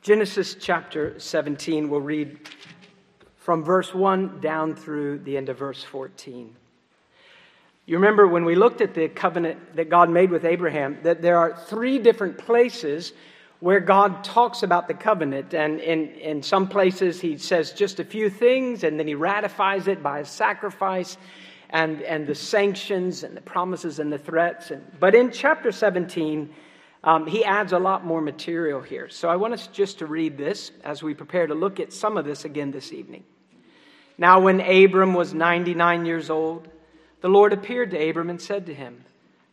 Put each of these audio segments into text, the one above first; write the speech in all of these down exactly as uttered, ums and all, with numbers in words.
Genesis chapter seventeen, we'll read from verse one down through the end of verse fourteen. You remember when we looked at the covenant that God made with Abraham, that there are three different places where God talks about the covenant. And in, in some places he says just a few things, and then he ratifies it by a sacrifice and, and the sanctions and the promises and the threats. And, but in chapter seventeen, Um, he adds a lot more material here. So I want us just to read this as we prepare to look at some of this again this evening. Now when Abram was ninety-nine years old, the Lord appeared to Abram and said to him,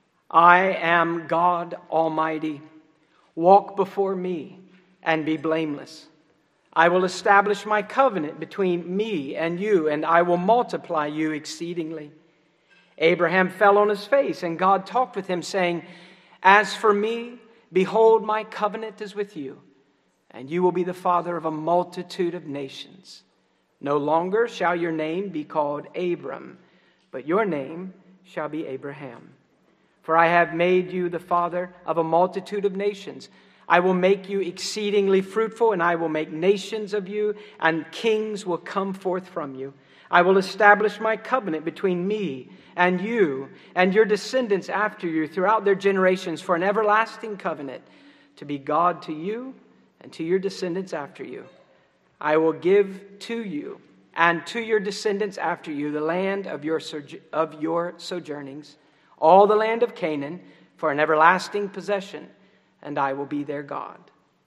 I am God Almighty. Walk before me and be blameless. I will establish my covenant between me and you, and I will multiply you exceedingly. Abraham fell on his face, and God talked with him, saying, As for me, behold, my covenant is with you, and you will be the father of a multitude of nations. No longer shall your name be called Abram, but your name shall be Abraham. For I have made you the father of a multitude of nations. I will make you exceedingly fruitful, and I will make nations of you, and kings will come forth from you. I will establish my covenant between me and you and your descendants after you throughout their generations for an everlasting covenant, to be God to you and to your descendants after you. I will give to you and to your descendants after you the land of your of your sojournings, all the land of Canaan, for an everlasting possession, and I will be their God.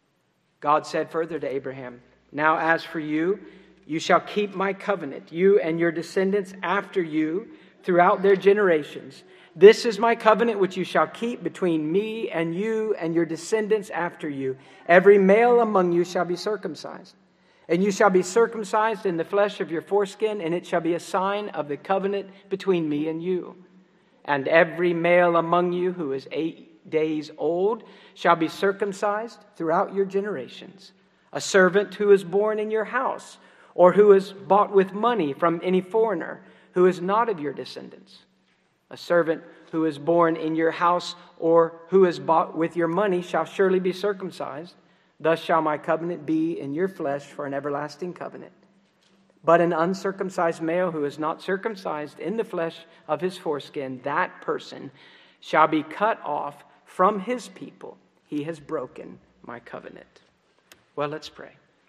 God said further to Abraham, Now as for you, you shall keep my covenant, you and your descendants after you, throughout their generations. This is my covenant which you shall keep between me and you and your descendants after you. Every male among you shall be circumcised. And you shall be circumcised in the flesh of your foreskin, and it shall be a sign of the covenant between me and you. And every male among you who is eight days old shall be circumcised throughout your generations. A servant who is born in your house, or who is bought with money from any foreigner who is not of your descendants. A servant who is born in your house or who is bought with your money shall surely be circumcised. Thus shall my covenant be in your flesh for an everlasting covenant. But an uncircumcised male who is not circumcised in the flesh of his foreskin, that person shall be cut off from his people. He has broken my covenant. Well, let's pray.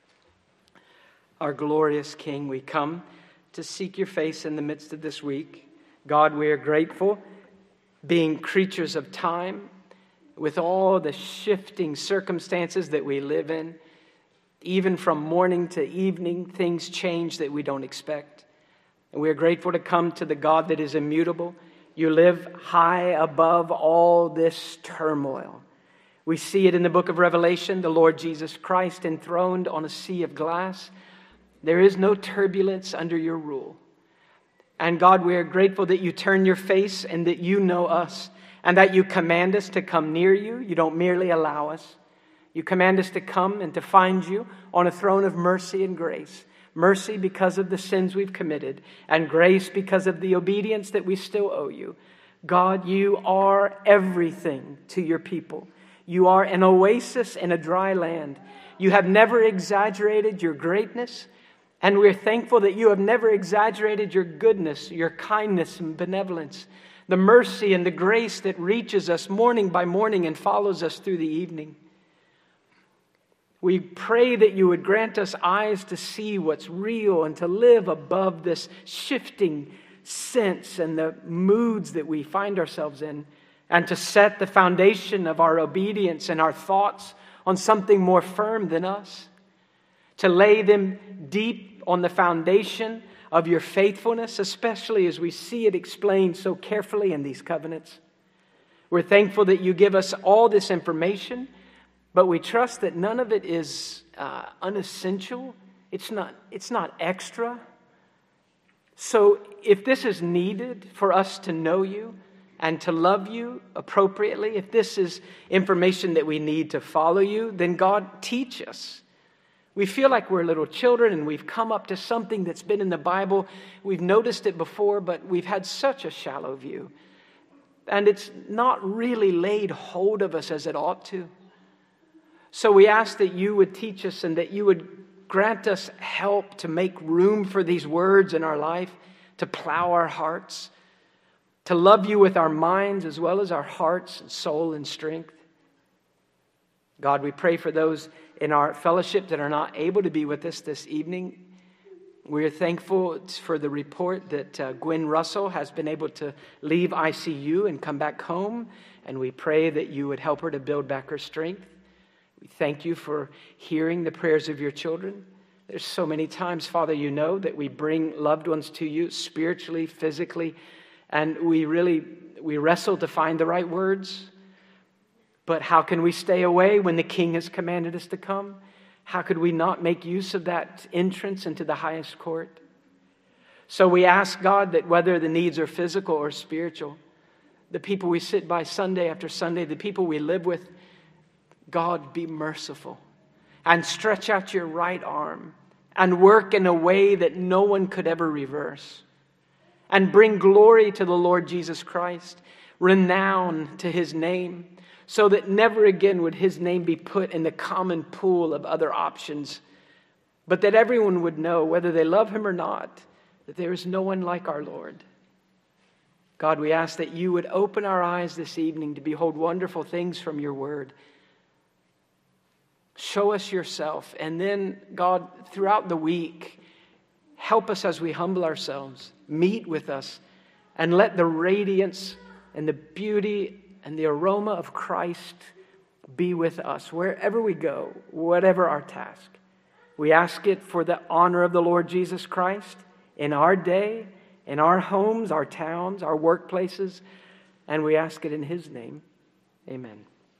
Our glorious King, we come to seek your face in the midst of this week. God, we are grateful, being creatures of time, with all the shifting circumstances that we live in. Even from morning to evening, things change that we don't expect. And we are grateful to come to the God that is immutable. You live high above all this turmoil. We see it in the book of Revelation, the Lord Jesus Christ enthroned on a sea of glass. There is no turbulence under your rule. And God, we are grateful that you turn your face and that you know us and that you command us to come near you. You don't merely allow us. You command us to come and to find you on a throne of mercy and grace. Mercy because of the sins we've committed, and grace because of the obedience that we still owe you. God, you are everything to your people. You are an oasis in a dry land. You have never exaggerated your greatness. And we're thankful that you have never exaggerated your goodness, your kindness and benevolence, the mercy and the grace that reaches us morning by morning and follows us through the evening. We pray that you would grant us eyes to see what's real and to live above this shifting sense and the moods that we find ourselves in, and to set the foundation of our obedience and our thoughts on something more firm than us, to lay them deep on the foundation of your faithfulness, especially as we see it explained so carefully in these covenants. We're thankful that you give us all this information, but we trust that none of it is uh, unessential. It's not, it's not extra. So if this is needed for us to know you and to love you appropriately, if this is information that we need to follow you, then God, teach us. We feel like we're little children and we've come up to something that's been in the Bible. We've noticed it before, but we've had such a shallow view. And it's not really laid hold of us as it ought to. So we ask that you would teach us and that you would grant us help to make room for these words in our life, to plow our hearts, to love you with our minds as well as our hearts and soul and strength. God, we pray for those in our fellowship that are not able to be with us this evening. We are thankful for the report that uh, Gwen Russell has been able to leave I C U and come back home, and we pray that you would help her to build back her strength. We thank you for hearing the prayers of your children. There's so many times, Father, you know, that we bring loved ones to you spiritually, physically, and we really, we wrestle to find the right words. But how can we stay away when the King has commanded us to come? How could we not make use of that entrance into the highest court? So we ask, God, that whether the needs are physical or spiritual, the people we sit by Sunday after Sunday, the people we live with, God, be merciful and stretch out your right arm and work in a way that no one could ever reverse, and bring glory to the Lord Jesus Christ, renown to his name, so that never again would his name be put in the common pool of other options, but that everyone would know, whether they love him or not, that there is no one like our Lord. God, we ask that you would open our eyes this evening to behold wonderful things from your word. Show us yourself, and then, God, throughout the week, help us as we humble ourselves, meet with us, and let the radiance and the beauty and the aroma of Christ be with us wherever we go, whatever our task. We ask it for the honor of the Lord Jesus Christ in our day, in our homes, our towns, our workplaces, and we ask it in his name. Amen.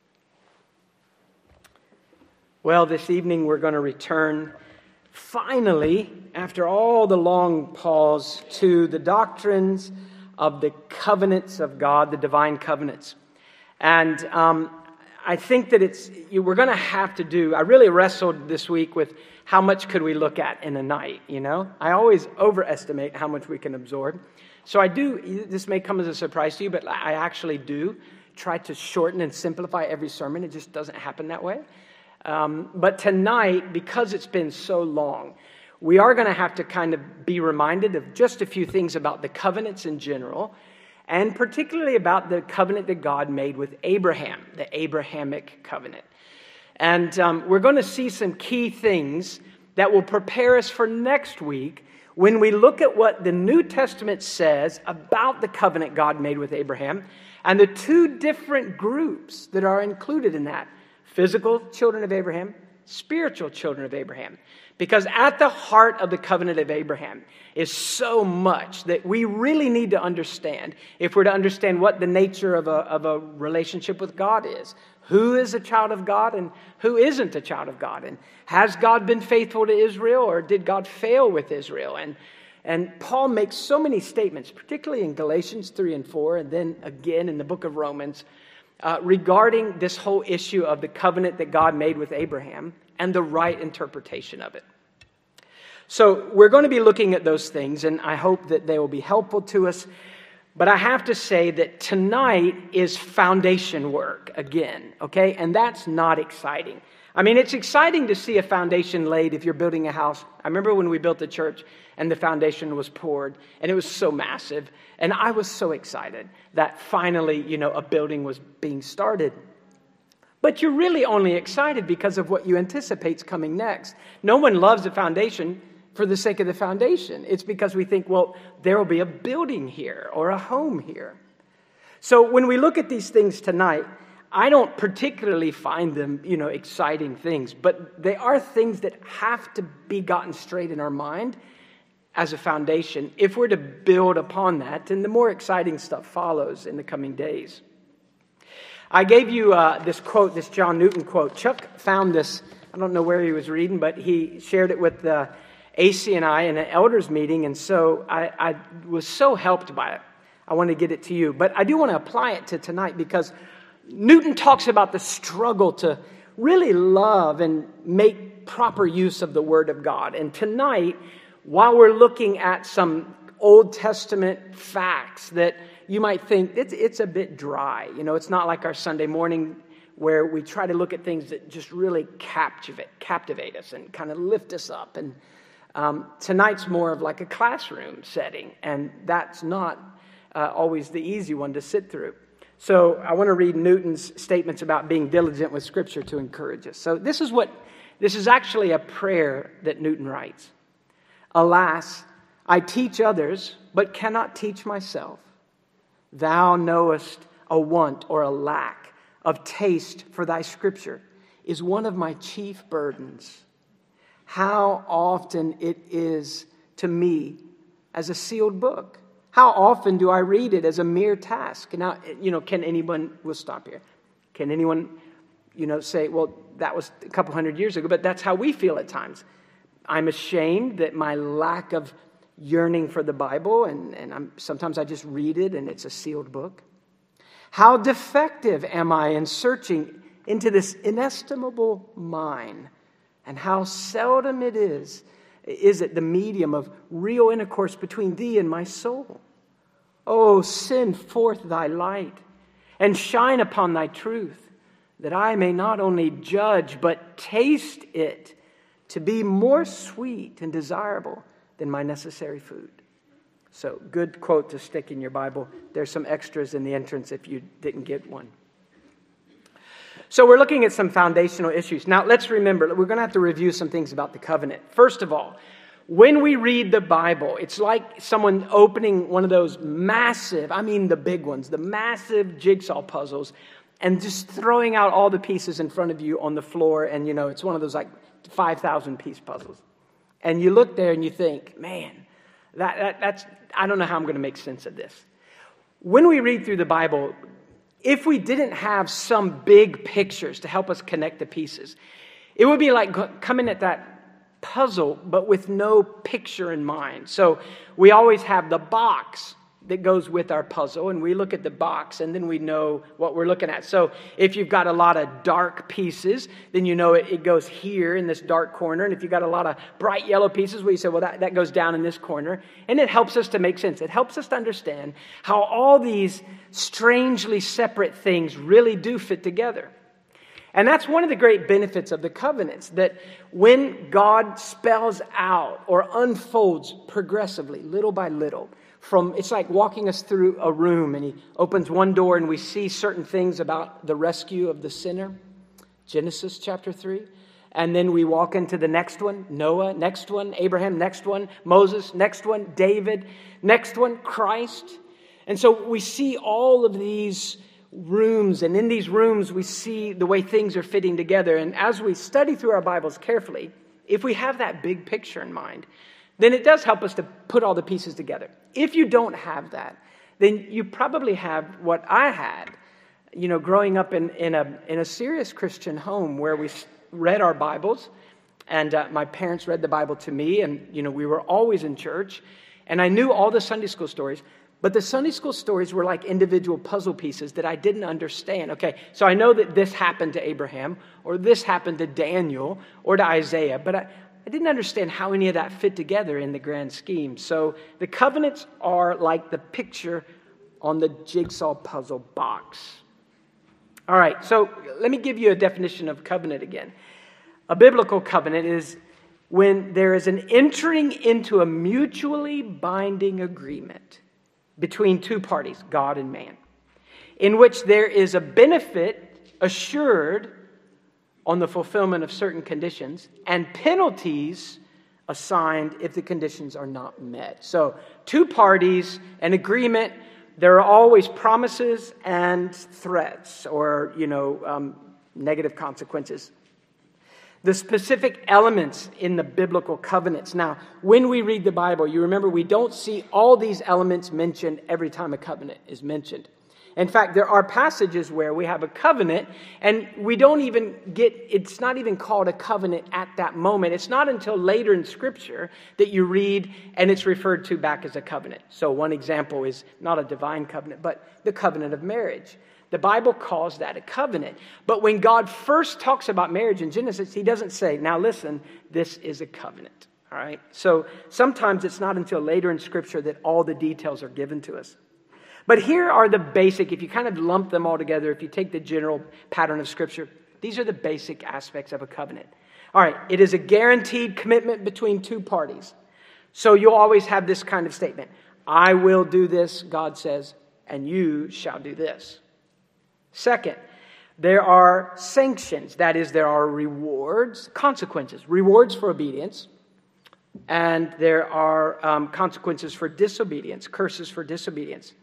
Well, this evening we're going to return finally, after all the long pause, to the doctrines of the covenants of God, the divine covenants. And um, I think that it's you, we're going to have to do, I really wrestled this week with how much could we look at in a night, you know? I always overestimate how much we can absorb. So I do, this may come as a surprise to you, but I actually do try to shorten and simplify every sermon. It just doesn't happen that way. Um, but tonight, because it's been so long, we are going to have to kind of be reminded of just a few things about the covenants in general, and particularly about the covenant that God made with Abraham, the Abrahamic covenant. And um, we're going to see some key things that will prepare us for next week when we look at what the New Testament says about the covenant God made with Abraham and the two different groups that are included in that: physical children of Abraham, spiritual children of Abraham. Because at the heart of the covenant of Abraham is so much that we really need to understand if we're to understand what the nature of a, of a relationship with God is. Who is a child of God and who isn't a child of God? And has God been faithful to Israel, or did God fail with Israel? And, and Paul makes so many statements, particularly in Galatians three and four, and then again in the book of Romans, Uh, regarding this whole issue of the covenant that God made with Abraham and the right interpretation of it. So we're going to be looking at those things, and I hope that they will be helpful to us. But I have to say that tonight is foundation work again, okay? And that's not exciting. I mean, it's exciting to see a foundation laid if you're building a house. I remember when we built the church and the foundation was poured, and it was so massive. And I was so excited that finally, you know, a building was being started. But you're really only excited because of what you anticipate is coming next. No one loves a foundation for the sake of the foundation. It's because we think, well, there will be a building here or a home here. So when we look at these things tonight, I don't particularly find them, you know, exciting things, but they are things that have to be gotten straight in our mind as a foundation if we're to build upon that, and the more exciting stuff follows in the coming days. I gave you uh, this quote, this John Newton quote. Chuck found this, I don't know where he was reading, but he shared it with uh, A C and I in an elders meeting, and so I, I was so helped by it. I want to get it to you, but I do want to apply it to tonight because Newton talks about the struggle to really love and make proper use of the Word of God. And tonight, while we're looking at some Old Testament facts that you might think it's, it's a bit dry, you know, it's not like our Sunday morning where we try to look at things that just really captivate, captivate us and kind of lift us up. And um, tonight's more of like a classroom setting, and that's not uh, always the easy one to sit through. So I want to read Newton's statements about being diligent with Scripture to encourage us. So this is what, this is actually a prayer that Newton writes. Alas, I teach others, but cannot teach myself. Thou knowest a want or a lack of taste for thy Scripture is one of my chief burdens. How often it is to me as a sealed book. How often do I read it as a mere task? Now, you know, can anyone, we'll stop here. Can anyone, you know, say, well, that was a couple hundred years ago, but that's how we feel at times. I'm ashamed that my lack of yearning for the Bible, and, and I'm, sometimes I just read it and it's a sealed book. How defective am I in searching into this inestimable mine, and how seldom it is, is it the medium of real intercourse between thee and my soul. Oh, send forth thy light, and shine upon thy truth, that I may not only judge, but taste it to be more sweet and desirable than my necessary food. So, good quote to stick in your Bible. There's some extras in the entrance if you didn't get one. So we're looking at some foundational issues. Now, let's remember, we're going to have to review some things about the covenant. First of all, when we read the Bible, it's like someone opening one of those massive, I mean the big ones, the massive jigsaw puzzles, and just throwing out all the pieces in front of you on the floor. And, you know, it's one of those like five thousand piece puzzles. And you look there and you think, man, that, that that's, I don't know how I'm going to make sense of this. When we read through the Bible, if we didn't have some big pictures to help us connect the pieces, it would be like coming at that puzzle, but with no picture in mind. So we always have the box that goes with our puzzle, and we look at the box, and then we know what we're looking at. So if you've got a lot of dark pieces, then you know it, it goes here in this dark corner. And if you've got a lot of bright yellow pieces, well, you say, well, that, that goes down in this corner. And it helps us to make sense. It helps us to understand how all these strangely separate things really do fit together. And that's one of the great benefits of the covenants, that when God spells out or unfolds progressively, little by little, from, it's like walking us through a room, and he opens one door and we see certain things about the rescue of the sinner, Genesis chapter three. And then we walk into the next one, Noah, next one, Abraham, next one, Moses, next one, David, next one, Christ. And so we see all of these rooms, and in these rooms we see the way things are fitting together. And as we study through our Bibles carefully, if we have that big picture in mind, then it does help us to put all the pieces together. If you don't have that, then you probably have what I had, you know, growing up in, in a in a serious Christian home where we read our Bibles, and uh, my parents read the Bible to me, and, you know, we were always in church, and I knew all the Sunday school stories, but the Sunday school stories were like individual puzzle pieces that I didn't understand. Okay, so I know that this happened to Abraham, or this happened to Daniel, or to Isaiah, but I I didn't understand how any of that fit together in the grand scheme. So the covenants are like the picture on the jigsaw puzzle box. All right, so let me give you a definition of covenant again. A biblical covenant is when there is an entering into a mutually binding agreement between two parties, God and man, in which there is a benefit assured on the fulfillment of certain conditions, and penalties assigned if the conditions are not met. So, two parties, an agreement, there are always promises and threats, or, you know, um, negative consequences. The specific elements in the biblical covenants. Now, when we read the Bible, you remember we don't see all these elements mentioned every time a covenant is mentioned. In fact, there are passages where we have a covenant and we don't even get, it's not even called a covenant at that moment. It's not until later in Scripture that you read and it's referred to back as a covenant. So one example is not a divine covenant, but the covenant of marriage. The Bible calls that a covenant. But when God first talks about marriage in Genesis, he doesn't say, now listen, this is a covenant. All right? So sometimes it's not until later in Scripture that all the details are given to us. But here are the basic, if you kind of lump them all together, if you take the general pattern of Scripture, these are the basic aspects of a covenant. All right, it is a guaranteed commitment between two parties. So you'll always have this kind of statement. I will do this, God says, and you shall do this. Second, there are sanctions. That is, there are rewards, consequences. Rewards for obedience. And there are um, consequences for disobedience, curses for disobedience.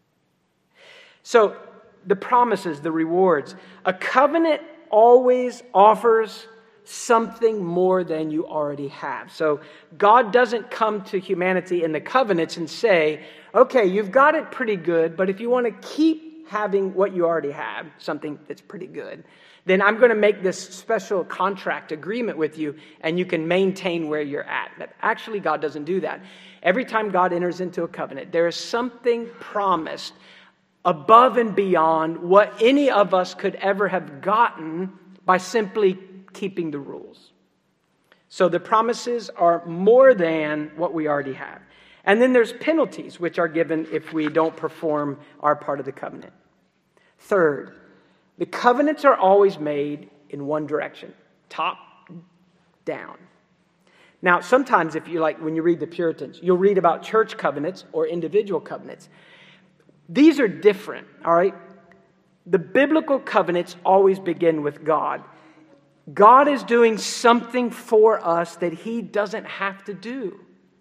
So the promises, the rewards. A covenant always offers something more than you already have. So God doesn't come to humanity in the covenants and say, okay, you've got it pretty good, but if you want to keep having what you already have, something that's pretty good, then I'm going to make this special contract agreement with you and you can maintain where you're at. But actually, God doesn't do that. Every time God enters into a covenant, there is something promised above and beyond what any of us could ever have gotten by simply keeping the rules. So the promises are more than what we already have. And then there's penalties which are given if we don't perform our part of the covenant. Third, the covenants are always made in one direction, top down. Now, sometimes if you like, when you read the Puritans, you'll read about church covenants or individual covenants. These are different, all right? The biblical covenants always begin with God. God is doing something for us that He doesn't have to do.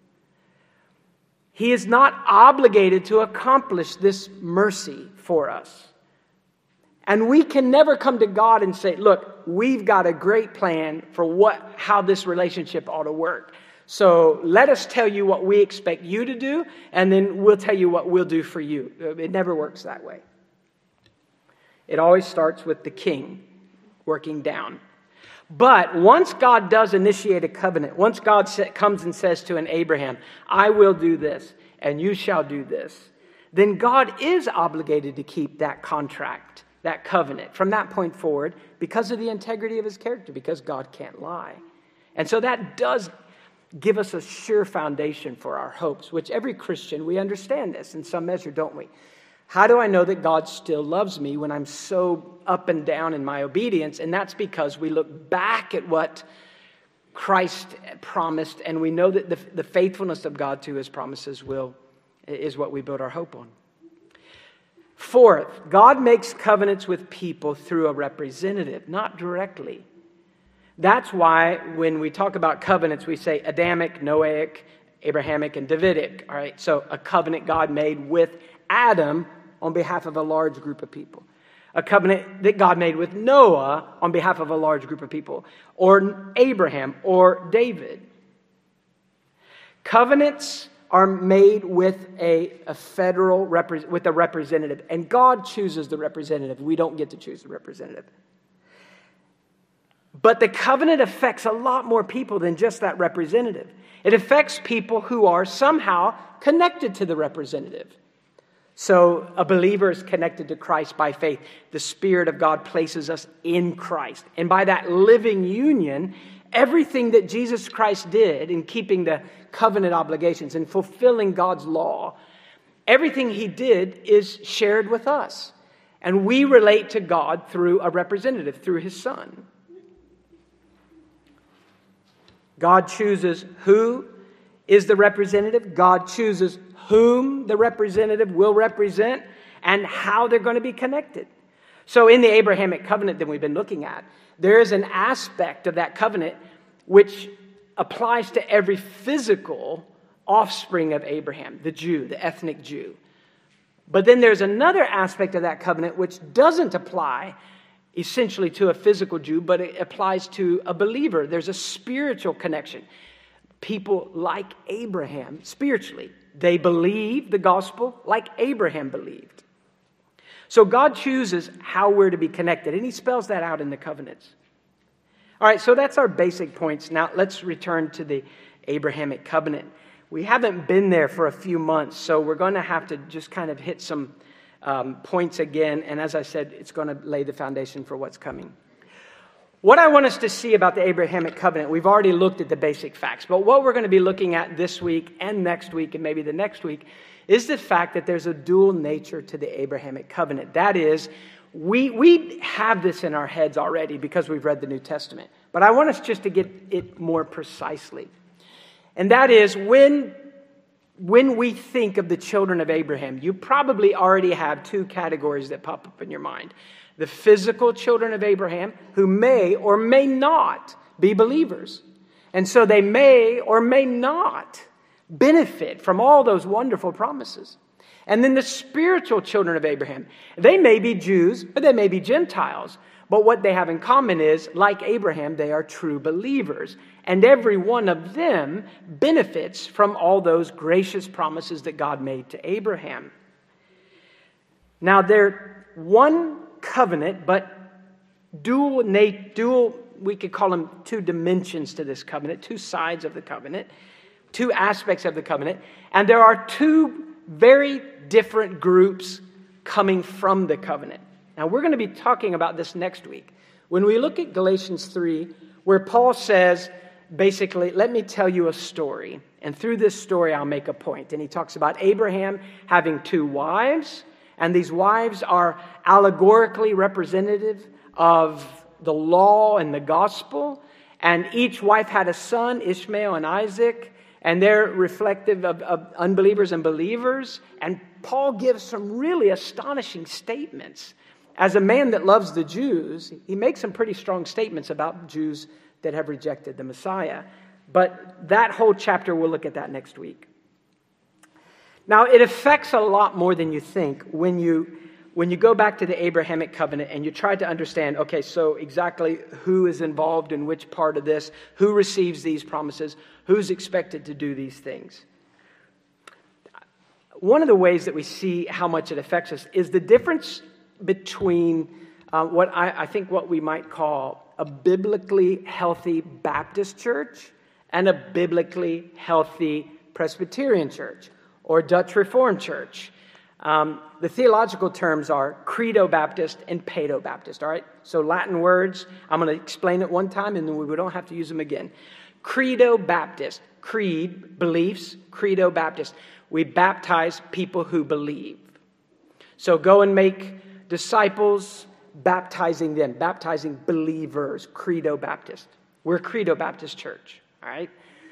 He is not obligated to accomplish this mercy for us. And we can never come to God and say, look, we've got a great plan for what, how this relationship ought to work. So let us tell you what we expect you to do, and then we'll tell you what we'll do for you. It never works that way. It always starts with the king working down. But once God does initiate a covenant, once God comes and says to an Abraham, I will do this, and you shall do this, then God is obligated to keep that contract, that covenant, from that point forward because of the integrity of His character, because God can't lie. And so that does give us a sure foundation for our hopes, which every Christian, we understand this in some measure, don't we? How do I know that God still loves me when I'm so up and down in my obedience? And that's because we look back at what Christ promised, and we know that the, the faithfulness of God to His promises will is what we build our hope on. Fourth, God makes covenants with people through a representative, not directly. That's why when we talk about covenants, we say Adamic, Noahic, Abrahamic, and Davidic. All right, so a covenant God made with Adam on behalf of a large group of people. A covenant that God made with Noah on behalf of a large group of people. Or Abraham or David. Covenants are made with a, a federal, repre- with a representative. And God chooses the representative. We don't get to choose the representative. But the covenant affects a lot more people than just that representative. It affects people who are somehow connected to the representative. So a believer is connected to Christ by faith. The Spirit of God places us in Christ. And by that living union, everything that Jesus Christ did in keeping the covenant obligations and fulfilling God's law, everything He did is shared with us. And we relate to God through a representative, through His Son. God chooses who is the representative. God chooses whom the representative will represent and how they're going to be connected. So in the Abrahamic covenant that we've been looking at, there is an aspect of that covenant which applies to every physical offspring of Abraham, the Jew, the ethnic Jew. But then there's another aspect of that covenant which doesn't apply essentially to a physical Jew, but it applies to a believer. There's a spiritual connection. People like Abraham, spiritually, they believe the gospel like Abraham believed. So God chooses how we're to be connected, and He spells that out in the covenants. All right, so that's our basic points. Now let's return to the Abrahamic covenant. We haven't been there for a few months, so we're going to have to just kind of hit some um, points again. And as I said, it's going to lay the foundation for what's coming. What I want us to see about the Abrahamic covenant, we've already looked at the basic facts, but what we're going to be looking at this week and next week and maybe the next week is the fact that there's a dual nature to the Abrahamic covenant. That is, we, we have this in our heads already because we've read the New Testament. But I want us just to get it more precisely. And that is, when, when we think of the children of Abraham, you probably already have two categories that pop up in your mind. The physical children of Abraham, who may or may not be believers. And so they may or may not benefit from all those wonderful promises. And then the spiritual children of Abraham. They may be Jews, or they may be Gentiles. But what they have in common is, like Abraham, they are true believers. And every one of them benefits from all those gracious promises that God made to Abraham. Now, they're one covenant, but dual, dual, we could call them two dimensions to this covenant, two sides of the covenant, two aspects of the covenant. And there are two very different groups coming from the covenant. Now, we're going to be talking about this next week. When we look at Galatians three, where Paul says, basically, let me tell you a story. And through this story, I'll make a point. And he talks about Abraham having two wives. And these wives are allegorically representative of the law and the gospel. And each wife had a son, Ishmael and Isaac. And they're reflective of, of unbelievers and believers. And Paul gives some really astonishing statements. As a man that loves the Jews, he makes some pretty strong statements about Jews that have rejected the Messiah. But that whole chapter, we'll look at that next week. Now, it affects a lot more than you think when you when you go back to the Abrahamic covenant and you try to understand, okay, so exactly who is involved in which part of this, who receives these promises, who's expected to do these things. One of the ways that we see how much it affects us is the difference between uh, what I, I think what we might call a biblically healthy Baptist church and a biblically healthy Presbyterian church or Dutch Reformed church. Um, the theological terms are Credo Baptist and Paedo Baptist, all right? So Latin words, I'm going to explain it one time and then we don't have to use them again. Credo Baptist, creed, beliefs, Credo Baptist. We baptize people who believe. So go and make disciples, baptizing them, baptizing believers, Credo Baptist. We're Credo Baptist Church, all right?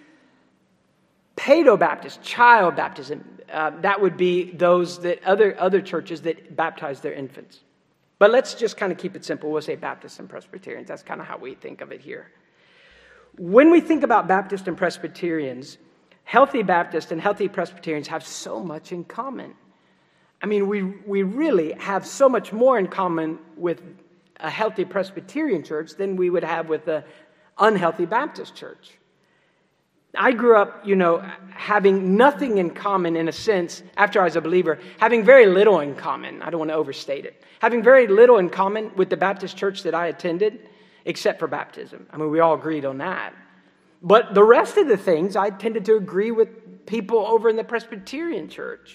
Paedo Baptist, child baptism, uh, that would be those that other, other churches that baptize their infants. But let's just kind of keep it simple. We'll say Baptists and Presbyterians. That's kind of how we think of it here. When we think about Baptists and Presbyterians, healthy Baptists and healthy Presbyterians have so much in common. I mean, we we really have so much more in common with a healthy Presbyterian church than we would have with an unhealthy Baptist church. I grew up, you know, having nothing in common in a sense, after I was a believer, having very little in common. I don't want to overstate it. Having very little in common with the Baptist church that I attended, except for baptism. I mean, we all agreed on that. But the rest of the things, I tended to agree with people over in the Presbyterian church.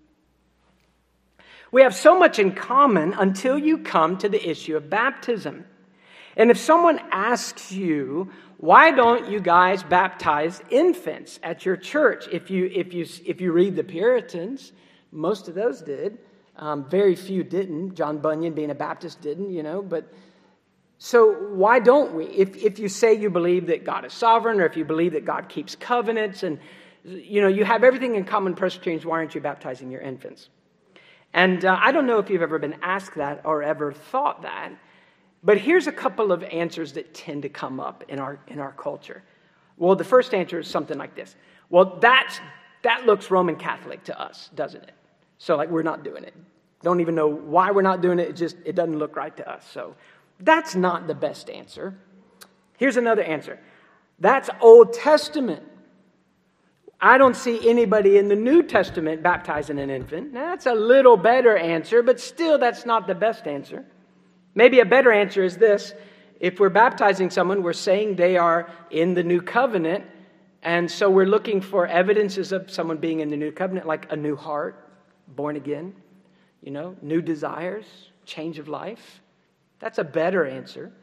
We have so much in common until you come to the issue of baptism. And if someone asks you, why don't you guys baptize infants at your church? If you if you if you read the Puritans, most of those did. Um, very few didn't. John Bunyan, being a Baptist, didn't. You know, but so why don't we? If if you say you believe that God is sovereign, or if you believe that God keeps covenants, and you know you have everything in common, Presbyterians, why aren't you baptizing your infants? And uh, I don't know if you've ever been asked that or ever thought that. But here's a couple of answers that tend to come up in our in our culture. Well, the first answer is something like this. Well, that's, that looks Roman Catholic to us, doesn't it? So, like, we're not doing it. Don't even know why we're not doing it. It just, it doesn't look right to us. So, that's not the best answer. Here's another answer. That's Old Testament. I don't see anybody in the New Testament baptizing an infant. Now, that's a little better answer, but still, that's not the best answer. Maybe a better answer is this. If we're baptizing someone, we're saying they are in the new covenant. And so we're looking for evidences of someone being in the new covenant, like a new heart, born again, you know, new desires, change of life. That's a better answer.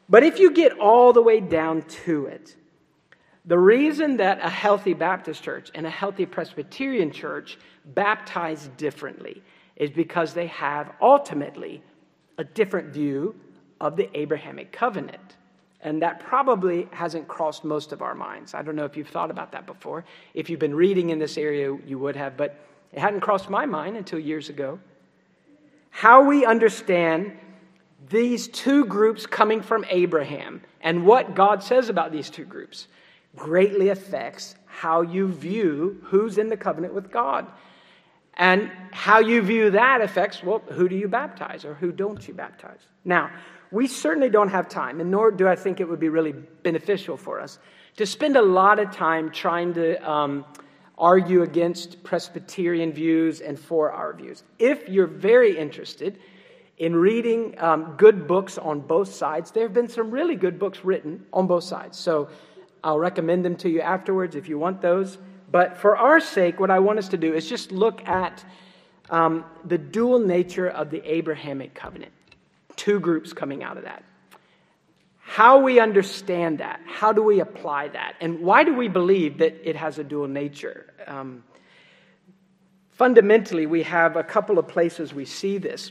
But if you get all the way down to it, the reason that a healthy Baptist church and a healthy Presbyterian church baptize differently is because they have ultimately a different view of the Abrahamic covenant. And that probably hasn't crossed most of our minds. I don't know if you've thought about that before. If you've been reading in this area, you would have, but it hadn't crossed my mind until years ago. How we understand these two groups coming from Abraham and what God says about these two groups greatly affects how you view who's in the covenant with God. And how you view that affects, well, who do you baptize or who don't you baptize? Now, we certainly don't have time, and nor do I think it would be really beneficial for us to spend a lot of time trying to um, argue against Presbyterian views and for our views. If you're very interested in reading um, good books on both sides, there have been some really good books written on both sides. So I'll recommend them to you afterwards if you want those. But for our sake, what I want us to do is just look at um, the dual nature of the Abrahamic covenant. Two groups coming out of that. How we understand that. How do we apply that? And why do we believe that it has a dual nature? Um, fundamentally, we have a couple of places we see this.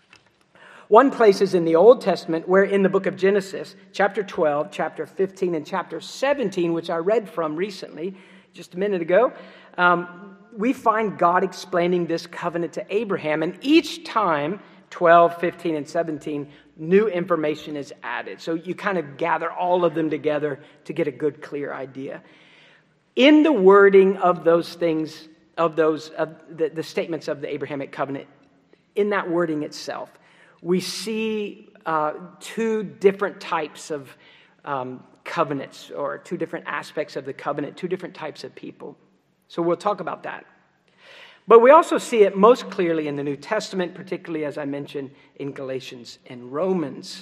One place is in the Old Testament, where in the book of Genesis, chapter twelve, chapter fifteen, and chapter seventeen, which I read from recently, just a minute ago, um, we find God explaining this covenant to Abraham. And each time, twelve, fifteen, and seventeen, new information is added. So you kind of gather all of them together to get a good, clear idea. In the wording of those things, of those of the, the statements of the Abrahamic covenant, in that wording itself, we see uh, two different types of um, covenants, or two different aspects of the covenant, two different types of people. So we'll talk about that. But we also see it most clearly in the New Testament, particularly, as I mentioned, in Galatians and Romans.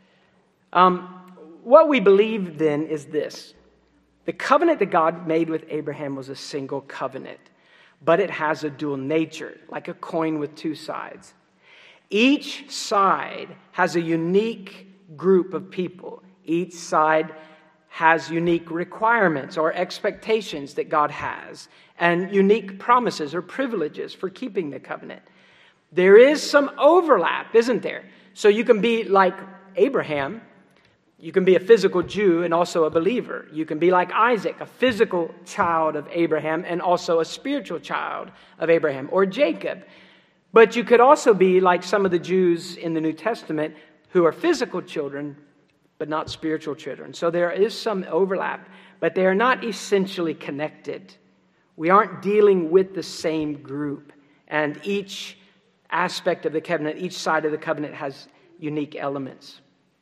Um, what we believe then is this. The covenant that God made with Abraham was a single covenant, but it has a dual nature, like a coin with two sides. Each side has a unique group of people. Each side has unique requirements or expectations that God has, and unique promises or privileges for keeping the covenant. There is some overlap, isn't there? So you can be like Abraham. You can be a physical Jew and also a believer. You can be like Isaac, a physical child of Abraham and also a spiritual child of Abraham, or Jacob. But you could also be like some of the Jews in the New Testament who are physical children, but not spiritual children. So there is some overlap, but they are not essentially connected. We aren't dealing with the same group. And each aspect of the covenant, each side of the covenant has unique elements.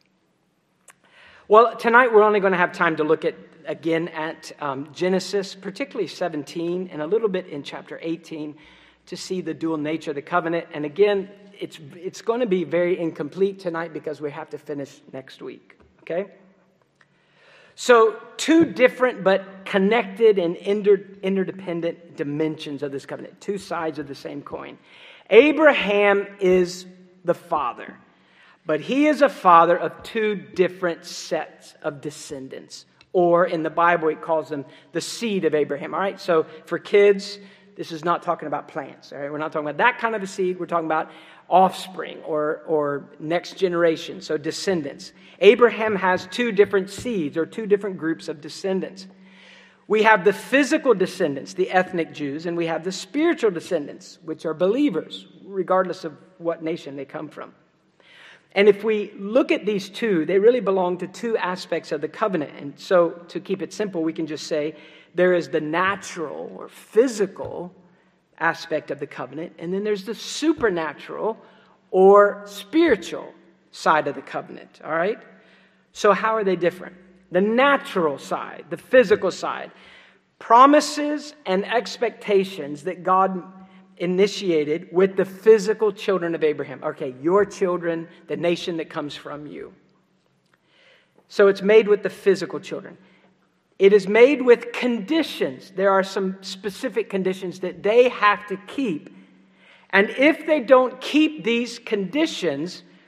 Well, tonight we're only going to have time to look at, again, at um, Genesis, particularly seventeen, and a little bit in chapter eighteen, to see the dual nature of the covenant. And again, it's it's going to be very incomplete tonight because we have to finish next week, okay? So two different but connected and inter- interdependent dimensions of this covenant, two sides of the same coin. Abraham is the father, but he is a father of two different sets of descendants, or in the Bible it calls them the seed of Abraham, all right? So for kids, this is not talking about plants, all right? We're not talking about that kind of a seed. We're talking about offspring or, or next generation, so descendants. Abraham has two different seeds or two different groups of descendants. We have the physical descendants, the ethnic Jews, and we have the spiritual descendants, which are believers, regardless of what nation they come from. And if we look at these two, they really belong to two aspects of the covenant. And so to keep it simple, we can just say there is the natural or physical aspect of the covenant, and then there's the supernatural or spiritual side of the covenant, all right? So how are they different? The natural side, the physical side, promises and expectations that God initiated with the physical children of Abraham. Okay, your children, the nation that comes from you. So it's made with the physical children. It is made with conditions. There are some specific conditions that they have to keep. And if they don't keep these conditions,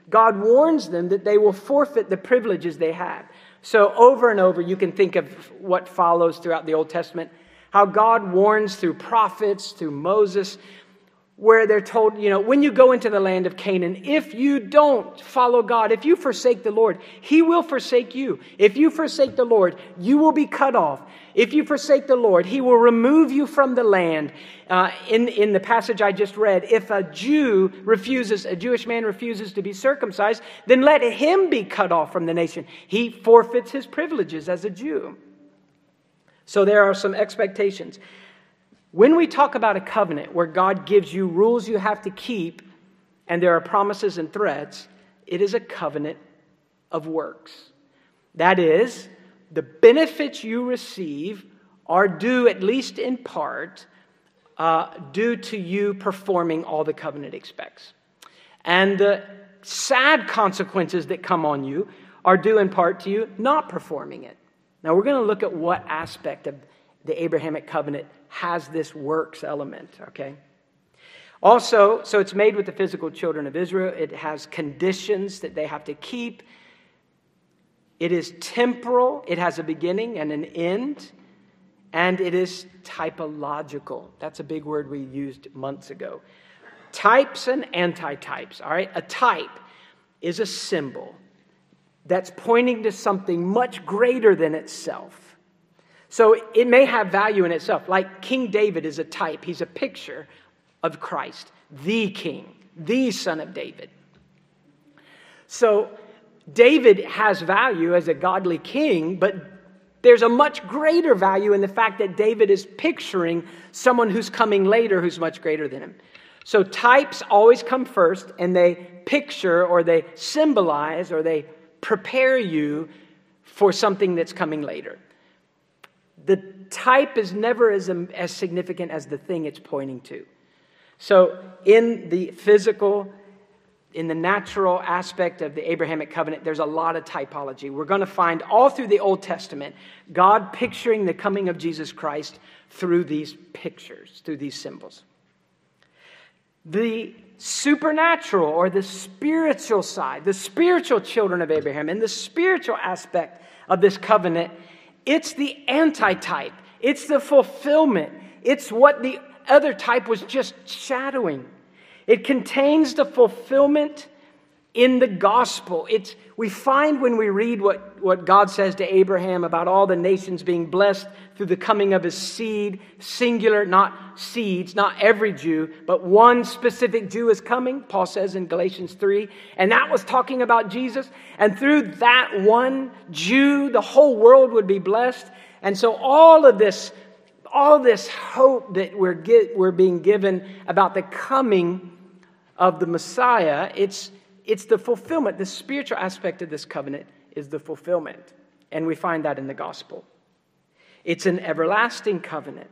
God warns them that they will forfeit the privileges they had. So over and over, you can think of what follows throughout the Old Testament, how God warns through prophets, through Moses, where they're told, you know, when you go into the land of Canaan, if you don't follow God, if you forsake the Lord, He will forsake you. If you forsake the Lord, you will be cut off. If you forsake the Lord, He will remove you from the land. Uh, in, in the passage I just read, if a Jew refuses, a Jewish man refuses to be circumcised, then let him be cut off from the nation. He forfeits his privileges as a Jew. So there are some expectations. When we talk about a covenant where God gives you rules you have to keep, and there are promises and threats, it is a covenant of works. That is, the benefits you receive are due, at least in part, uh, due to you performing all the covenant expects. And the sad consequences that come on you are due in part to you not performing it. Now we're going to look at what aspect of the Abrahamic covenant has this works element, okay? Also, so it's made with the physical children of Israel. It has conditions that they have to keep. It is temporal. It has a beginning and an end. And it is typological. That's a big word we used months ago. Types and antitypes, all right? A type is a symbol that's pointing to something much greater than itself. So it may have value in itself. Like King David is a type. He's a picture of Christ, the king, the son of David. So David has value as a godly king, but there's a much greater value in the fact that David is picturing someone who's coming later who's much greater than him. So types always come first, and they picture or they symbolize or they prepare you for something that's coming later. The type is never as, as significant as the thing it's pointing to. So in the physical, in the natural aspect of the Abrahamic covenant, there's a lot of typology. We're going to find all through the Old Testament, God picturing the coming of Jesus Christ through these pictures, through these symbols. The supernatural or the spiritual side, the spiritual children of Abraham, and the spiritual aspect of this covenant, it's the antitype. It's the fulfillment. It's what the other type was just shadowing. It contains the fulfillment in the gospel. It's, we find when we read what, what God says to Abraham about all the nations being blessed through the coming of his seed, singular, not seeds, not every Jew, but one specific Jew is coming, Paul says in Galatians three. And that was talking about Jesus. And through that one Jew, the whole world would be blessed. And so all of this, all this hope that we're get, we're being given about the coming of the Messiah, it's It's the fulfillment. The spiritual aspect of this covenant is the fulfillment. And we find that in the gospel. It's an everlasting covenant.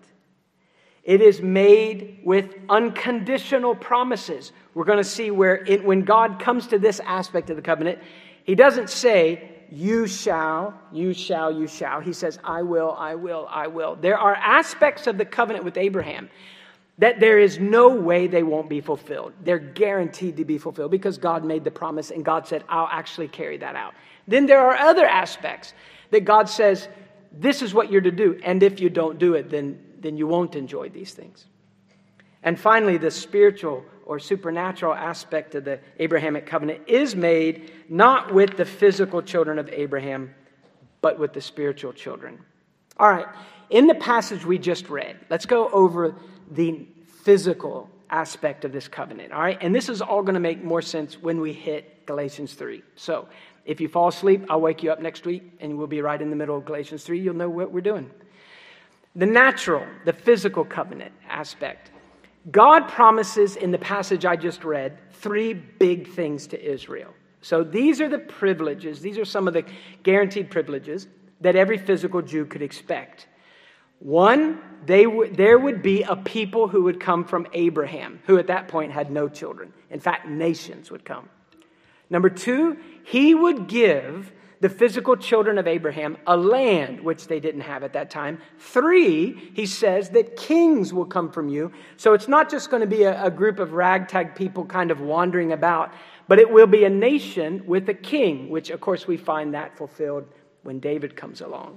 It is made with unconditional promises. We're going to see where it, when God comes to this aspect of the covenant, He doesn't say, you shall, you shall, you shall. He says, I will, I will, I will. There are aspects of the covenant with Abraham that there is no way they won't be fulfilled. They're guaranteed to be fulfilled because God made the promise and God said, I'll actually carry that out. Then there are other aspects that God says, this is what you're to do. And if you don't do it, then, then you won't enjoy these things. And finally, the spiritual or supernatural aspect of the Abrahamic covenant is made not with the physical children of Abraham, but with the spiritual children. All right, in the passage we just read, let's go over the physical aspect of this covenant, all right? And this is all going to make more sense when we hit Galatians three. So if you fall asleep, I'll wake you up next week, and we'll be right in the middle of Galatians three. You'll know what we're doing. The natural, the physical covenant aspect. God promises in the passage I just read three big things to Israel. So these are the privileges. These are some of the guaranteed privileges that every physical Jew could expect. One, they w- there would be a people who would come from Abraham, who at that point had no children. In fact, nations would come. Number two, he would give the physical children of Abraham a land, which they didn't have at that time. Three, he says that kings will come from you. So it's not just going to be a, a group of ragtag people kind of wandering about, but it will be a nation with a king, which of course we find that fulfilled when David comes along.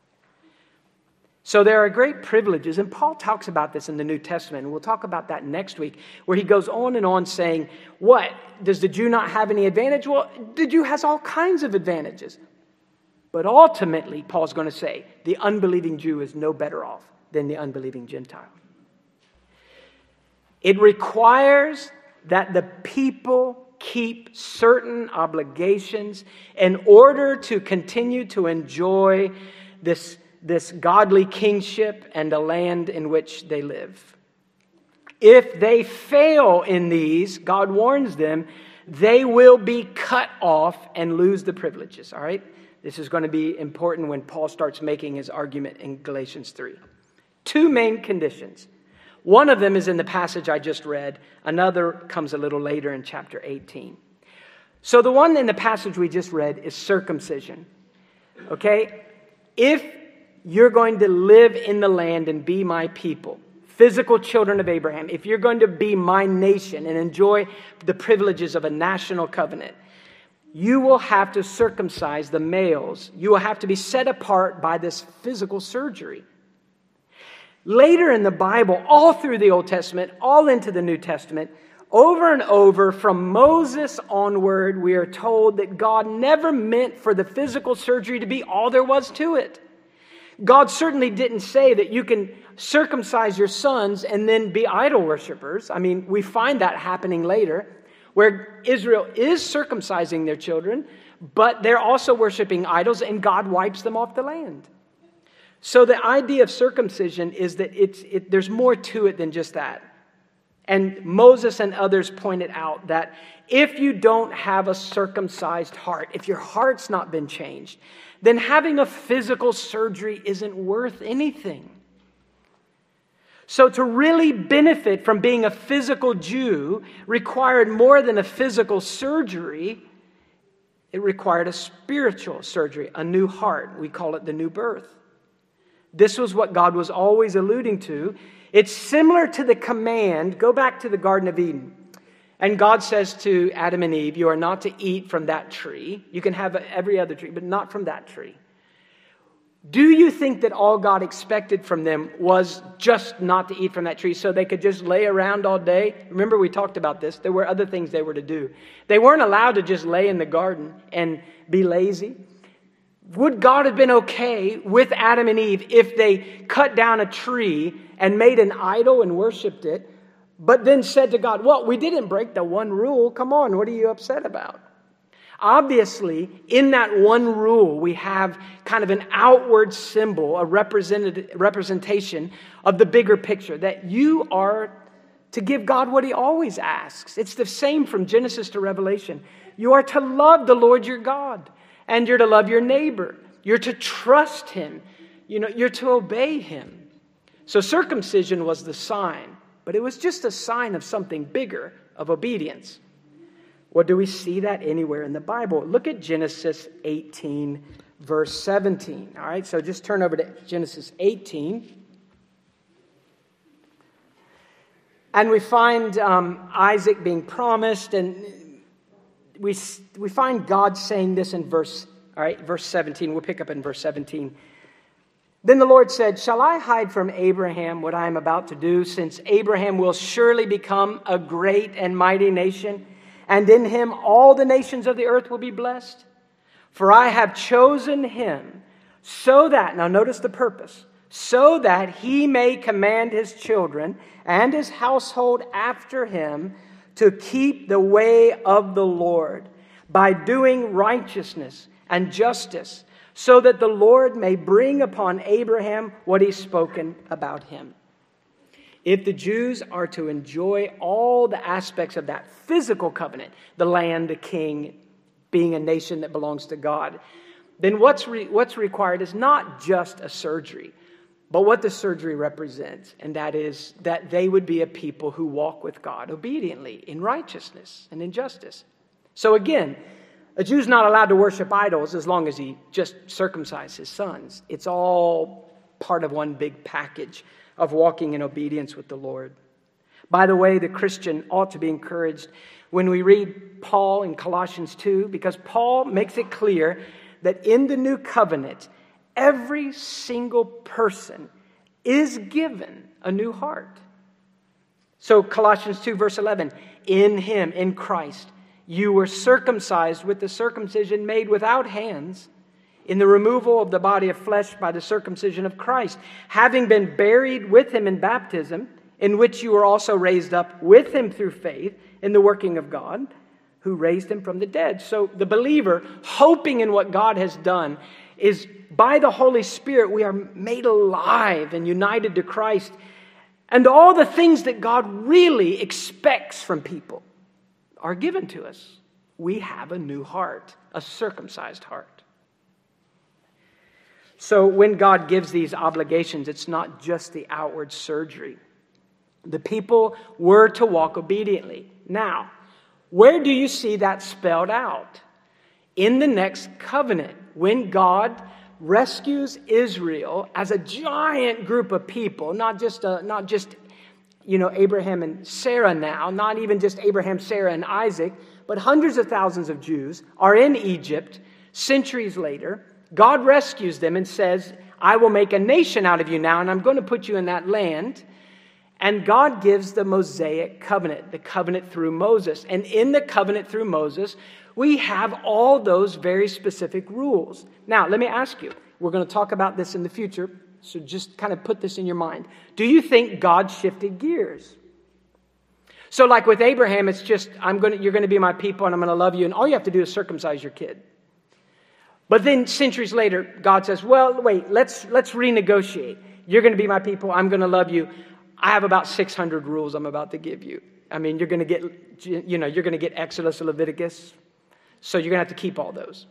So there are great privileges, and Paul talks about this in the New Testament, and we'll talk about that next week, where he goes on and on saying, what? Does the Jew not have any advantage? Well, the Jew has all kinds of advantages. But ultimately, Paul's going to say, the unbelieving Jew is no better off than the unbelieving Gentile. It requires that the people keep certain obligations in order to continue to enjoy this this godly kingship and a land in which they live. If they fail in these, God warns them, they will be cut off and lose the privileges, all right? This is going to be important when Paul starts making his argument in Galatians three. Two main conditions. One of them is in the passage I just read. Another comes a little later in chapter eighteen. So the one in the passage we just read is circumcision, okay? If you're going to live in the land and be my people, physical children of Abraham, if you're going to be my nation and enjoy the privileges of a national covenant, you will have to circumcise the males. You will have to be set apart by this physical surgery. Later in the Bible, all through the Old Testament, all into the New Testament, over and over from Moses onward, we are told that God never meant for the physical surgery to be all there was to it. God certainly didn't say that you can circumcise your sons and then be idol worshipers. I mean, we find that happening later, where Israel is circumcising their children, but they're also worshiping idols, and God wipes them off the land. So the idea of circumcision is that it's it, there's more to it than just that. And Moses and others pointed out that if you don't have a circumcised heart, if your heart's not been changed, then having a physical surgery isn't worth anything. So to really benefit from being a physical Jew required more than a physical surgery. It required a spiritual surgery, a new heart. We call it the new birth. This was what God was always alluding to. It's similar to the command, go back to the Garden of Eden. And God says to Adam and Eve, you are not to eat from that tree. You can have every other tree, but not from that tree. Do you think that all God expected from them was just not to eat from that tree so they could just lay around all day? Remember, we talked about this. There were other things they were to do. They weren't allowed to just lay in the garden and be lazy. Would God have been okay with Adam and Eve if they cut down a tree and made an idol and worshipped it, but then said to God, well, we didn't break the one rule. Come on, what are you upset about? Obviously, in that one rule, we have kind of an outward symbol, a representation of the bigger picture, that you are to give God what he always asks. It's the same from Genesis to Revelation. You are to love the Lord your God, and you're to love your neighbor. You're to trust him. You know, you're to obey him. So circumcision was the sign, but it was just a sign of something bigger, of obedience. Well, do we see that anywhere in the Bible? Look at Genesis eighteen, verse seventeen. All right, so just turn over to Genesis eighteen. And we find um, Isaac being promised, and we we find God saying this in verse, all right, verse seventeen. We'll pick up in verse seventeen. Then the Lord said, shall I hide from Abraham what I am about to do, since Abraham will surely become a great and mighty nation, and in him all the nations of the earth will be blessed? For I have chosen him so that, now notice the purpose, so that he may command his children and his household after him to keep the way of the Lord by doing righteousness and justice, so that the Lord may bring upon Abraham what he's spoken about him. If the Jews are to enjoy all the aspects of that physical covenant, the land, the king, being a nation that belongs to God, then what's re- what's required is not just a surgery, but what the surgery represents, and that is that they would be a people who walk with God obediently in righteousness and in justice. So again, a Jew's not allowed to worship idols as long as he just circumcised his sons. It's all part of one big package of walking in obedience with the Lord. By the way, the Christian ought to be encouraged when we read Paul in Colossians two, because Paul makes it clear that in the new covenant, every single person is given a new heart. So Colossians two, verse eleven, in him, in Christ, you were circumcised with the circumcision made without hands, in the removal of the body of flesh by the circumcision of Christ, having been buried with him in baptism, in which you were also raised up with him through faith in the working of God, who raised him from the dead. So the believer, hoping in what God has done, is by the Holy Spirit, we are made alive and united to Christ. And all the things that God really expects from people are given to us. We have a new heart, a circumcised heart. So when God gives these obligations, it's not just the outward surgery. The people were to walk obediently. Now, where do you see that spelled out? In the next covenant, when God rescues Israel as a giant group of people, not just a, not just you know Abraham and Sarah now, not even just Abraham, Sarah, and Isaac, but hundreds of thousands of Jews are in Egypt centuries later. God rescues them and says, I will make a nation out of you now, and I'm going to put you in that land. And God gives the Mosaic covenant, the covenant through Moses. And in the covenant through Moses, we have all those very specific rules. Now, let me ask you, we're going to talk about this in the future, so just kind of put this in your mind. Do you think God shifted gears? So like with Abraham, it's just, I'm going to, you're going to be my people and I'm going to love you, and all you have to do is circumcise your kid. But then centuries later, God says, well, wait, let's let's renegotiate. You're going to be my people. I'm going to love you. I have about six hundred rules I'm about to give you. I mean, you're going to get, you know, you're going to get Exodus and Leviticus. So you're going to have to keep all those.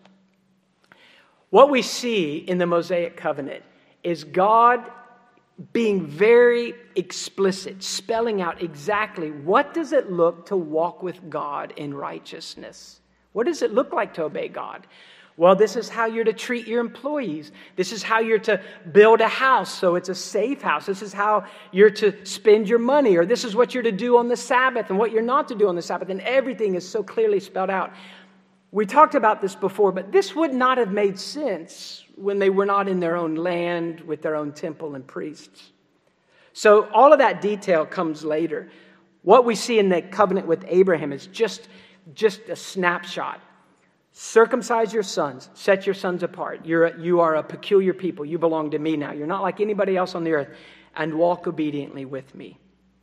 What we see in the Mosaic covenant is God being very explicit, spelling out exactly what does it look to walk with God in righteousness? What does it look like to obey God? Well, this is how you're to treat your employees. This is how you're to build a house so it's a safe house. This is how you're to spend your money, or this is what you're to do on the Sabbath and what you're not to do on the Sabbath. And everything is so clearly spelled out. We talked about this before, but this would not have made sense when they were not in their own land with their own temple and priests. So all of that detail comes later. What we see in the covenant with Abraham is just, just a snapshot. Circumcise your sons. Set your sons apart. You're a, you are a peculiar people. You belong to me now. You're not like anybody else on the earth. And walk obediently with me.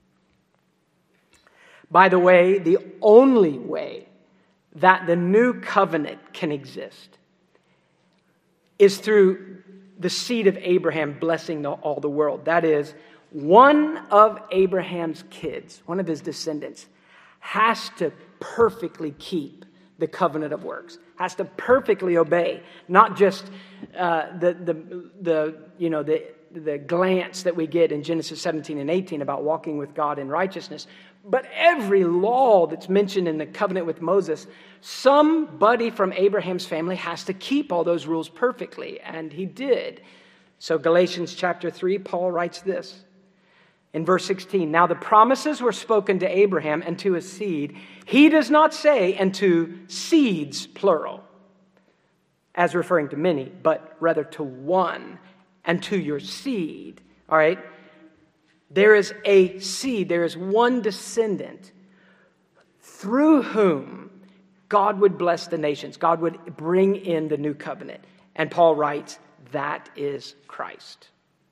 By the way, the only way that the new covenant can exist is through the seed of Abraham blessing the, all the world. That is, one of Abraham's kids, one of his descendants, has to perfectly keep the covenant of works, has to perfectly obey, not just uh, the the the you know the the glance that we get in Genesis seventeen and eighteen about walking with God in righteousness, but every law that's mentioned in the covenant with Moses, somebody from Abraham's family has to keep all those rules perfectly, and he did. So Galatians chapter three, Paul writes this. In verse sixteen, now the promises were spoken to Abraham and to his seed. He does not say, and to seeds, plural, as referring to many, but rather to one, and to your seed. All right? There is a seed, there is one descendant through whom God would bless the nations. God would bring in the new covenant. And Paul writes, that is Christ.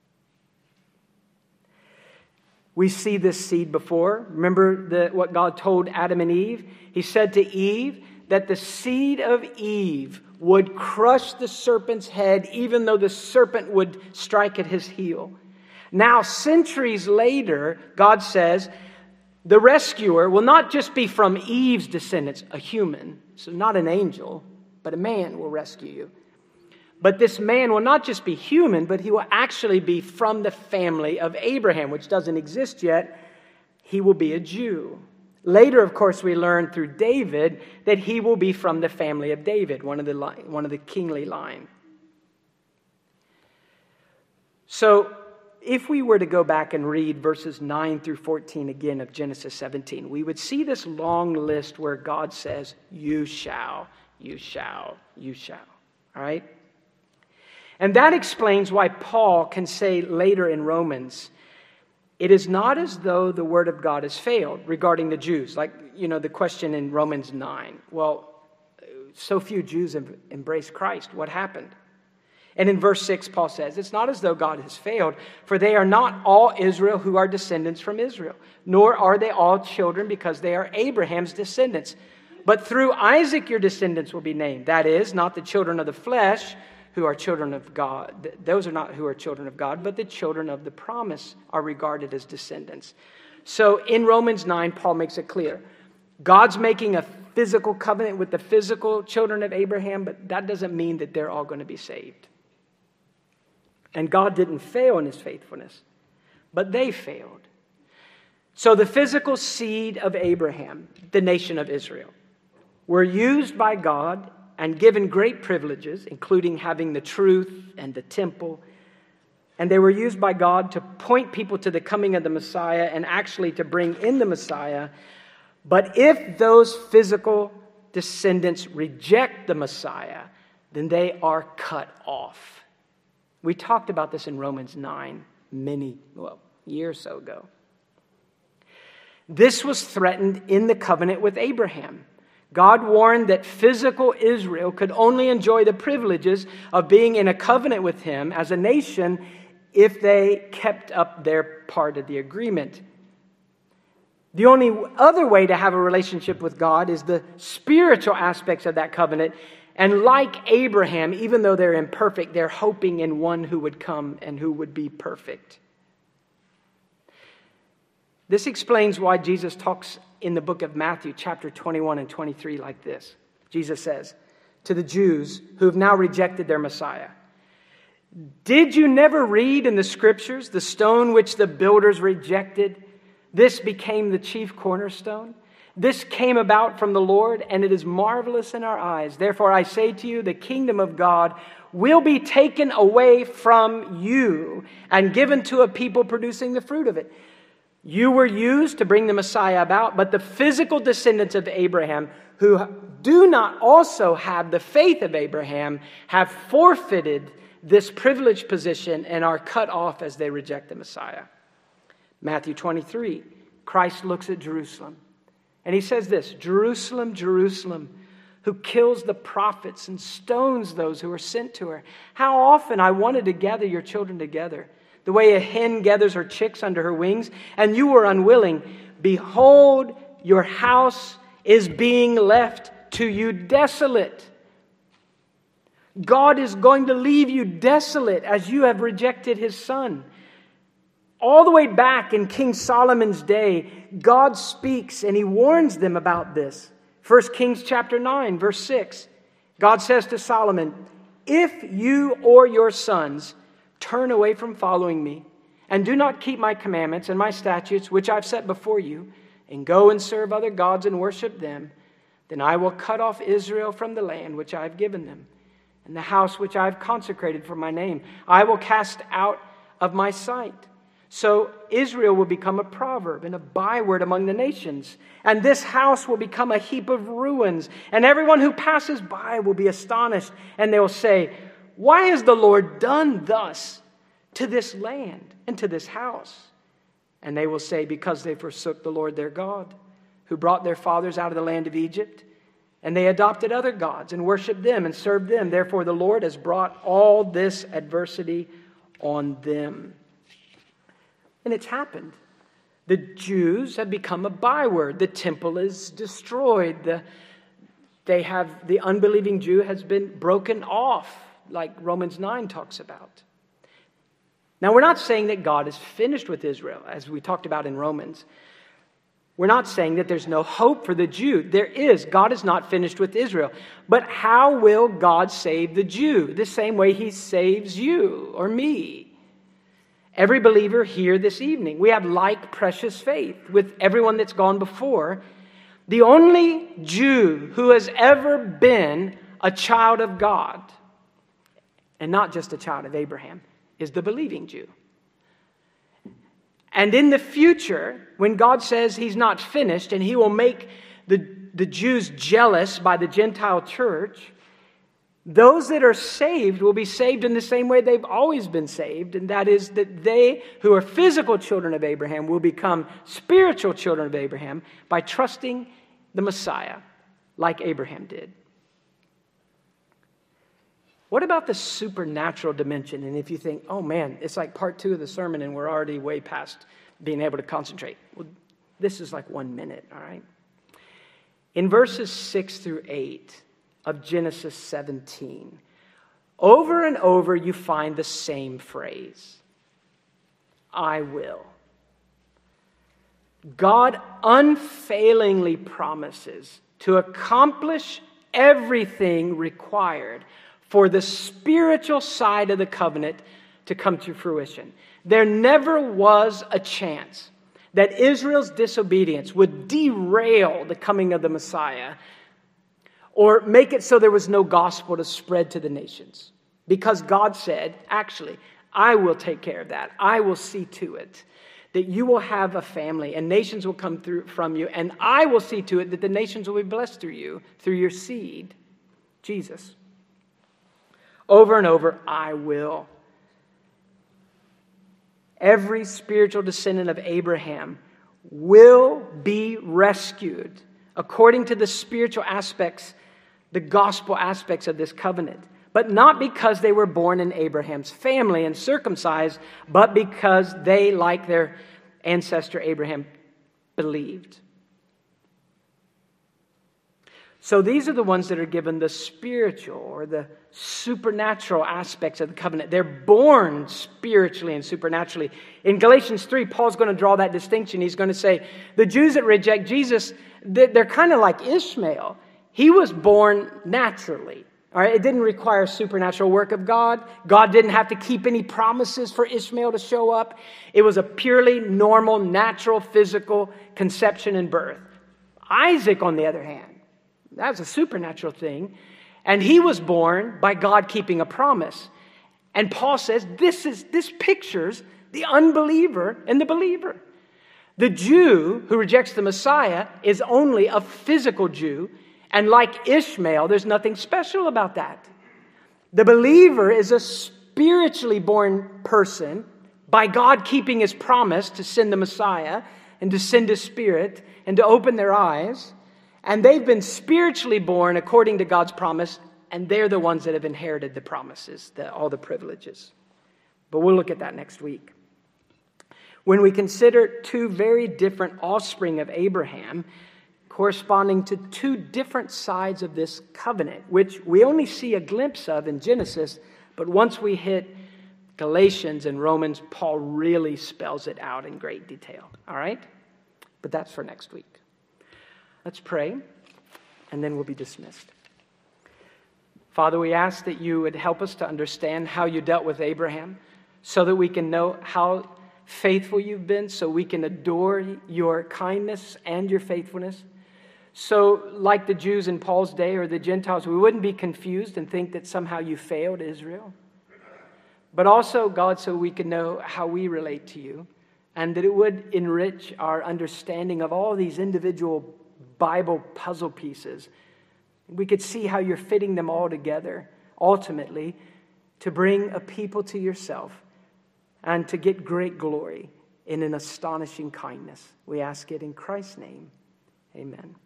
We see this seed before. Remember the, what God told Adam and Eve? He said to Eve that the seed of Eve would crush the serpent's head, even though the serpent would strike at his heel. Now, centuries later, God says the rescuer will not just be from Eve's descendants, a human, so not an angel, but a man will rescue you. But this man will not just be human, but he will actually be from the family of Abraham, which doesn't exist yet. He will be a Jew. Later, of course, we learn through David that he will be from the family of David, one of the one of the kingly line. So if we were to go back and read verses nine through fourteen again of Genesis seventeen, we would see this long list where God says, you shall, you shall, you shall. All right? And that explains why Paul can say later in Romans, it is not as though the word of God has failed regarding the Jews. Like, you know, the question in Romans nine. Well, so few Jews have embraced Christ. What happened? And in verse six, Paul says, it's not as though God has failed, for they are not all Israel who are descendants from Israel, nor are they all children because they are Abraham's descendants. But through Isaac your descendants will be named. That is, not the children of the flesh who are children of God. Those are not who are children of God, but the children of the promise are regarded as descendants. So in Romans nine, Paul makes it clear. God's making a physical covenant with the physical children of Abraham, but that doesn't mean that they're all going to be saved. And God didn't fail in his faithfulness, but they failed. So the physical seed of Abraham, the nation of Israel, were used by God and given great privileges, including having the truth and the temple. And they were used by God to point people to the coming of the Messiah and actually to bring in the Messiah. But if those physical descendants reject the Messiah, then they are cut off. We talked about this in Romans nine many, well, a year or so ago. This was threatened in the covenant with Abraham. God warned that physical Israel could only enjoy the privileges of being in a covenant with him as a nation if they kept up their part of the agreement. The only other way to have a relationship with God is the spiritual aspects of that covenant. And like Abraham, even though they're imperfect, they're hoping in one who would come and who would be perfect. This explains why Jesus talks in the book of Matthew, chapter twenty-one and twenty-three like this. Jesus says to the Jews who have now rejected their Messiah, did you never read in the scriptures, the stone which the builders rejected, this became the chief cornerstone? This came about from the Lord, and it is marvelous in our eyes. Therefore, I say to you, the kingdom of God will be taken away from you and given to a people producing the fruit of it. You were used to bring the Messiah about, but the physical descendants of Abraham, who do not also have the faith of Abraham, have forfeited this privileged position and are cut off as they reject the Messiah. Matthew twenty-three, Christ looks at Jerusalem. And he says this, Jerusalem, Jerusalem, who kills the prophets and stones those who are sent to her. How often I wanted to gather your children together, the way a hen gathers her chicks under her wings, and you were unwilling. Behold, your house is being left to you desolate. God is going to leave you desolate as you have rejected his son. All the way back in King Solomon's day, God speaks and he warns them about this. First Kings chapter nine, verse six. God says to Solomon, if you or your sons turn away from following me and do not keep my commandments and my statutes, which I've set before you, and go and serve other gods and worship them, then I will cut off Israel from the land which I have given them, and the house which I have consecrated for my name. I will cast out of my sight. So Israel will become a proverb and a byword among the nations. And this house will become a heap of ruins. And everyone who passes by will be astonished. And they will say, why has the Lord done thus to this land and to this house? And they will say, because they forsook the Lord their God, who brought their fathers out of the land of Egypt. And they adopted other gods and worshiped them and served them. Therefore the Lord has brought all this adversity on them. And it's happened. The Jews have become a byword. The temple is destroyed. The, they have, the unbelieving Jew has been broken off, like Romans nine talks about. Now, we're not saying that God is finished with Israel, as we talked about in Romans. We're not saying that there's no hope for the Jew. There is. God is not finished with Israel. But how will God save the Jew? The same way he saves you or me. Every believer here this evening, we have like precious faith with everyone that's gone before. The only Jew who has ever been a child of God, and not just a child of Abraham, is the believing Jew. And in the future, when God says he's not finished and he will make the, the Jews jealous by the Gentile church, those that are saved will be saved in the same way they've always been saved, and that is that they who are physical children of Abraham will become spiritual children of Abraham by trusting the Messiah like Abraham did. What about the supernatural dimension? And if you think, oh man, it's like part two of the sermon and we're already way past being able to concentrate. Well, this is like one minute, all right? In verses six through eight of Genesis seventeen, over and over you find the same phrase, I will. God unfailingly promises to accomplish everything required for the spiritual side of the covenant to come to fruition. There never was a chance that Israel's disobedience would derail the coming of the Messiah or make it so there was no gospel to spread to the nations. Because God said, actually, I will take care of that. I will see to it that you will have a family and nations will come through from you, and I will see to it that the nations will be blessed through you, through your seed, Jesus. Over and over, I will. Every spiritual descendant of Abraham will be rescued according to the spiritual aspects, the gospel aspects of this covenant. But not because they were born in Abraham's family and circumcised, but because they, like their ancestor Abraham, believed. So these are the ones that are given the spiritual or the supernatural aspects of the covenant. They're born spiritually and supernaturally. In Galatians three, Paul's going to draw that distinction. He's going to say, the Jews that reject Jesus, they're kind of like Ishmael. He was born naturally. All right, it didn't require a supernatural work of God. God didn't have to keep any promises for Ishmael to show up. It was a purely normal, natural, physical conception and birth. Isaac, on the other hand, that was a supernatural thing. And he was born by God keeping a promise. And Paul says this is this pictures the unbeliever and the believer. The Jew who rejects the Messiah is only a physical Jew. And like Ishmael, there's nothing special about that. The believer is a spiritually born person by God keeping his promise to send the Messiah and to send his Spirit and to open their eyes. And they've been spiritually born according to God's promise, and they're the ones that have inherited the promises, the, all the privileges. But we'll look at that next week. When we consider two very different offspring of Abraham, corresponding to two different sides of this covenant, which we only see a glimpse of in Genesis, but once we hit Galatians and Romans, Paul really spells it out in great detail. All right? But that's for next week. Let's pray, and then we'll be dismissed. Father, we ask that you would help us to understand how you dealt with Abraham so that we can know how faithful you've been, so we can adore your kindness and your faithfulness. So, like the Jews in Paul's day or the Gentiles, we wouldn't be confused and think that somehow you failed Israel. But also, God, so we can know how we relate to you, and that it would enrich our understanding of all these individual Bible puzzle pieces. We could see how you're fitting them all together, ultimately, to bring a people to yourself and to get great glory in an astonishing kindness. We ask it in Christ's name. Amen.